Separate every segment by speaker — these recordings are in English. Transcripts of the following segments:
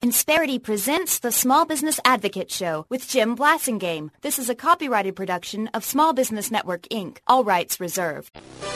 Speaker 1: Insperity presents the Small Business Advocate Show with Jim Blasingame. This is a copyrighted production of Small Business Network, Inc. All rights reserved.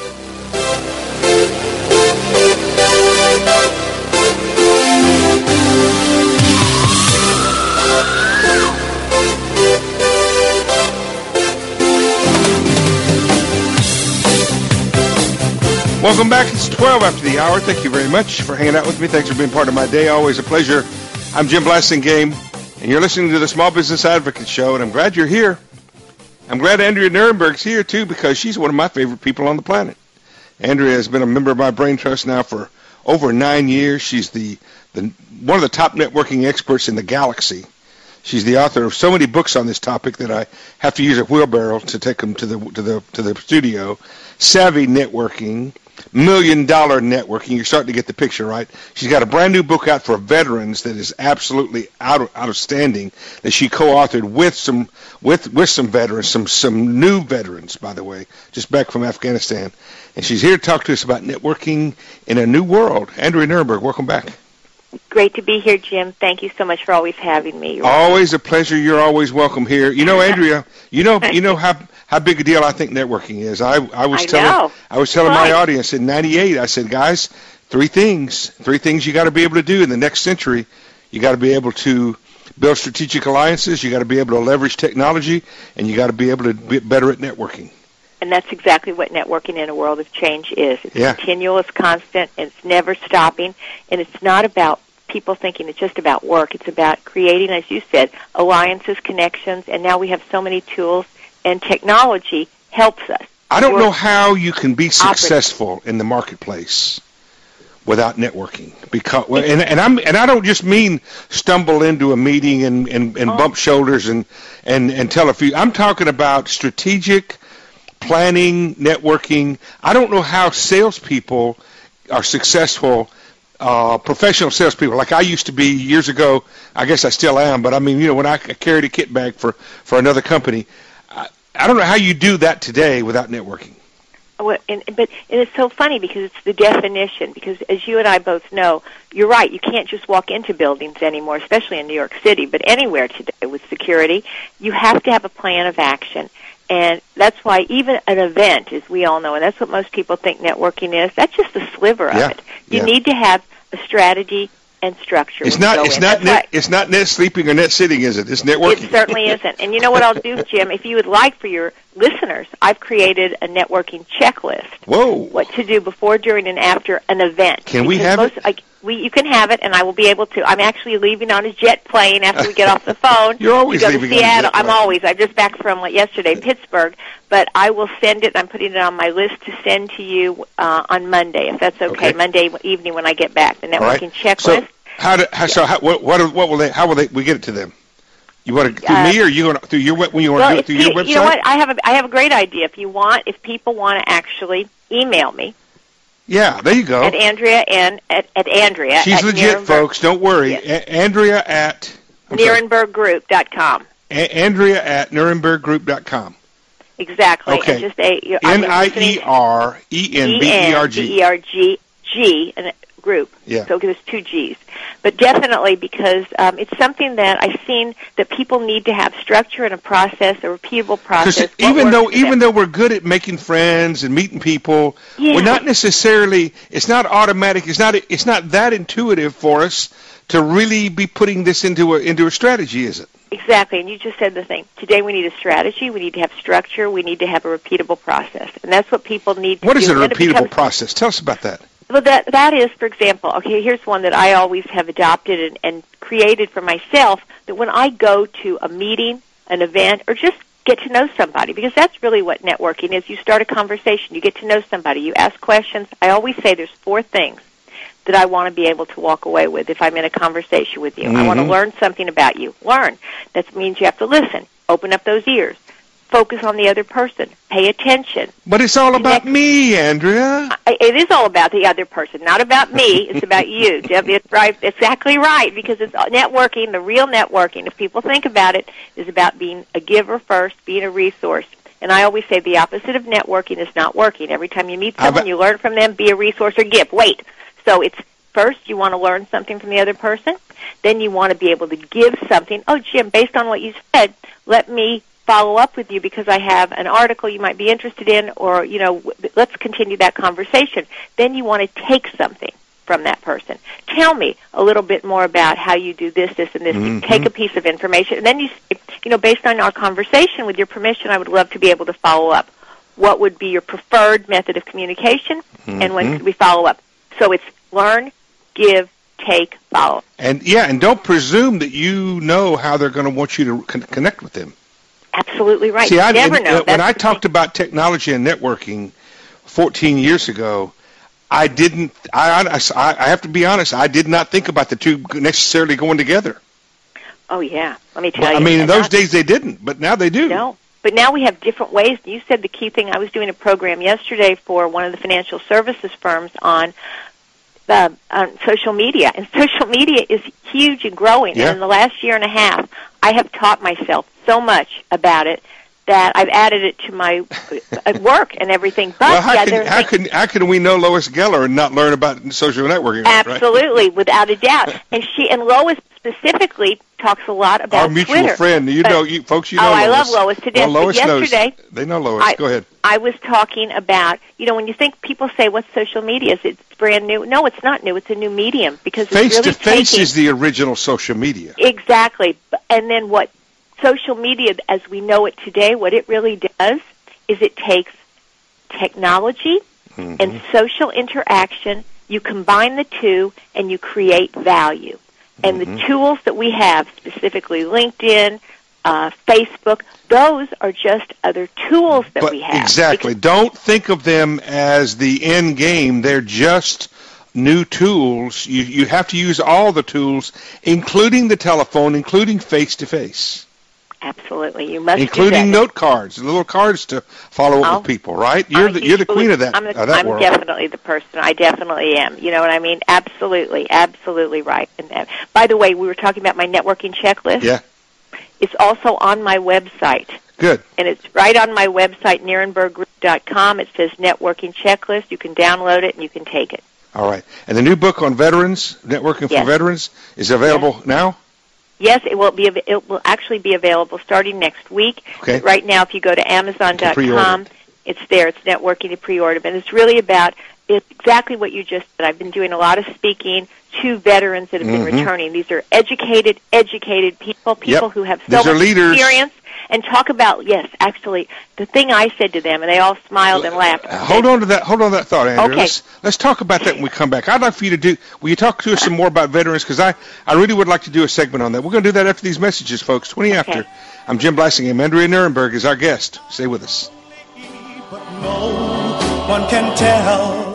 Speaker 2: Welcome back. It's 12 after the hour. Thank you very much for hanging out with me. Thanks for being part of my day. Always a pleasure. I'm Jim Blasingame, and you're listening to the Small Business Advocate Show, and I'm glad you're here. I'm glad Andrea Nierenberg's here, too, because she's one of my favorite people on the planet. Andrea has been a member of my Brain Trust now for over 9 years. She's one of the top networking experts in the galaxy. She's the author of so many books on this topic that I have to use a wheelbarrow to take them to the studio. Savvy Networking, $1 Million Networking. You're starting to get the picture, right? She's got a brand new book out for veterans that is absolutely outstanding that she co-authored with some veterans, some new veterans, by the way, just back from Afghanistan. And she's here to talk to us about networking in a new world. Andrea Nierenberg, welcome back.
Speaker 3: Great to be here, Jim. Thank you so much for always having me.
Speaker 2: Always a pleasure. You're always welcome here. You know, Andrea, you know how big a deal I think networking is. I was telling my audience in '98. I said, guys, three things you got to be able to do in the next century. You got to be able to build strategic alliances. You got to be able to leverage technology, and you got to be able to be better at networking.
Speaker 3: And that's exactly what networking in a world of change is. It's continuous, constant, and it's never stopping. And it's not about people thinking it's just about work. It's about creating, as you said, alliances, connections, and now we have so many tools, and technology helps us.
Speaker 2: I don't know how you can be successful in the marketplace without networking. Because and I don't just mean stumble into a meeting and bump shoulders and tell a few. I'm talking about strategic planning, networking. I don't know how salespeople are successful, professional salespeople, like I used to be years ago. I guess I still am, but I mean, you know, when I carried a kit bag for another company, I don't know how you do that today without networking.
Speaker 3: Well, but it's so funny because it's the definition, because as you and I both know, you're right, you can't just walk into buildings anymore, especially in New York City, but anywhere today with security. You have to have a plan of action. And that's why even an event, as we all know, and that's what most people think networking is, that's just a sliver of it. You need to have a strategy and structure.
Speaker 2: It's not net sleeping or net sitting, is it? It's networking.
Speaker 3: It certainly isn't. And you know what I'll do, Jim? If you would like for your listeners, I've created a networking checklist.
Speaker 2: Whoa.
Speaker 3: What to do before, during, and after an event.
Speaker 2: Can we have it?
Speaker 3: You can have it, and I will be able to. I'm actually leaving on a jet plane after we get off the phone.
Speaker 2: You're always leaving on a jet plane.
Speaker 3: I'm just back from yesterday, Pittsburgh, but I will send it. I'm putting it on my list to send to you on Monday, if that's okay. Monday evening when I get back. The networking checklist.
Speaker 2: So how will we get it to them? You want to through me, or you want to through your do it through your website?
Speaker 3: You know what? I have a great idea. If people want to actually email me.
Speaker 2: Yeah, there you go.
Speaker 3: At Andrea and at Andrea.
Speaker 2: She's legit, folks. Don't worry. Yes. Andrea at
Speaker 3: NierenbergGroup.com.
Speaker 2: Andrea at NierenbergGroup.com.
Speaker 3: Exactly.
Speaker 2: Okay.
Speaker 3: And just
Speaker 2: NIERENBERG.
Speaker 3: and group.
Speaker 2: Yeah.
Speaker 3: So there's two G's. But definitely because it's something that I've seen that people need to have structure and a process, a repeatable process.
Speaker 2: Even though we're good at making friends and meeting people, we're not necessarily, it's not automatic, it's not that intuitive for us to really be putting this into a strategy, is it?
Speaker 3: Exactly, and you just said the thing. Today we need a strategy, we need to have structure, we need to have a repeatable process. And that's what people need to do.
Speaker 2: What is a repeatable process? Tell us about that.
Speaker 3: Well, that is, for example, okay, here's one that I always have adopted and created for myself, that when I go to a meeting, an event, or just get to know somebody, because that's really what networking is. You start a conversation, you get to know somebody, you ask questions. I always say there's 4 things that I want to be able to walk away with if I'm in a conversation with you. I want to learn something about you. Learn. That means you have to listen. Open up those ears. Focus on the other person. Pay attention.
Speaker 2: But it's all about me, Andrea.
Speaker 3: It is all about the other person, not about me. It's about you. It's right, exactly right, because it's networking, the real networking, if people think about it, is about being a giver first, being a resource. And I always say the opposite of networking is not working. Every time you meet someone, you learn from them, be a resource or give. Wait. So it's First, you want to learn something from the other person. Then you want to be able to give something. Oh, Jim, based on what you said, let me follow up with you because I have an article you might be interested in, or, let's continue that conversation. Then you want to take something from that person. Tell me a little bit more about how you do this, and this. You take a piece of information, and then you say, based on our conversation, with your permission, I would love to be able to follow up. What would be your preferred method of communication, and when could we follow up? So it's learn, give, take, follow.
Speaker 2: And don't presume that you know how they're going to want you to connect with them.
Speaker 3: Absolutely right.
Speaker 2: See,
Speaker 3: you never know.
Speaker 2: When I talked about technology and networking 14 years ago, I have to be honest, I did not think about the two necessarily going together.
Speaker 3: Oh, yeah. Let me tell you.
Speaker 2: I mean, in those days they didn't, but now they do.
Speaker 3: No. But now we have different ways. You said the key thing. I was doing a program yesterday for one of the financial services firms on social media. And social media is huge and growing.
Speaker 2: Yeah.
Speaker 3: And in the last year and a half, I have taught myself so much about it that I've added it to my work and everything. But
Speaker 2: how can we know Lois Geller and not learn about social networking?
Speaker 3: Absolutely,
Speaker 2: right?
Speaker 3: Without a doubt. And Lois specifically talks a lot about
Speaker 2: our mutual
Speaker 3: Twitter.
Speaker 2: friend. Folks, you know Lois.
Speaker 3: I love Lois to death.
Speaker 2: Well, Lois
Speaker 3: yesterday,
Speaker 2: knows. They know Lois. Go ahead.
Speaker 3: I was talking about, when you think people say, what's social media? It's brand new. No, it's not new. It's a new medium because
Speaker 2: face-to-face is the original social media.
Speaker 3: Exactly. And then what social media, as we know it today, what it really does is it takes technology and social interaction, you combine the two, and you create value. And the tools that we have, specifically LinkedIn, Facebook, those are just other tools that we have.
Speaker 2: Exactly. Don't think of them as the end game. They're just new tools. You have to use all the tools, including the telephone, including face-to-face.
Speaker 3: Absolutely, you must.
Speaker 2: Including note cards, little cards to follow up with people. Right? You're the queen of that.
Speaker 3: I'm
Speaker 2: world.
Speaker 3: Definitely the person. I definitely am. You know what I mean? Absolutely right. And by the way, we were talking about my networking checklist.
Speaker 2: Yeah.
Speaker 3: It's also on my website.
Speaker 2: Good.
Speaker 3: And it's right on my website, NierenbergGroup.com. It says networking checklist. You can download it and you can take it.
Speaker 2: All right. And the new book on veterans, networking for veterans, is available now?
Speaker 3: Yes, it will actually be available starting next week.
Speaker 2: Okay.
Speaker 3: But right now, if you go to Amazon.com, it's there. It's networking to pre-order. And it's really it's exactly what you just said. I've been doing a lot of speaking to veterans that have been returning. These are educated people who have so much experience. And talk about, actually, the thing I said to them, and they all smiled and laughed.
Speaker 2: Hold on to that thought, Andrew.
Speaker 3: Okay.
Speaker 2: Let's talk about that when we come back. I'd like for you to will you talk to us some more about veterans, because I really would like to do a segment on that. We're going to do that after these messages, folks, 20 after. I'm Jim Blasingame. Andrea Nierenberg is our guest. Stay with us.
Speaker 4: But no one can tell.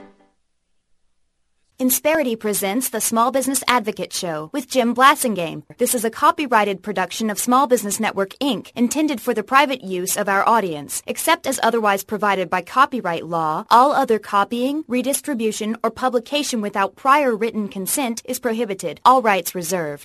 Speaker 1: Insperity presents the Small Business Advocate Show with Jim Blasingame. This is a copyrighted production of Small Business Network, Inc., intended for the private use of our audience. Except as otherwise provided by copyright law, all other copying, redistribution, or publication without prior written consent is prohibited. All rights reserved.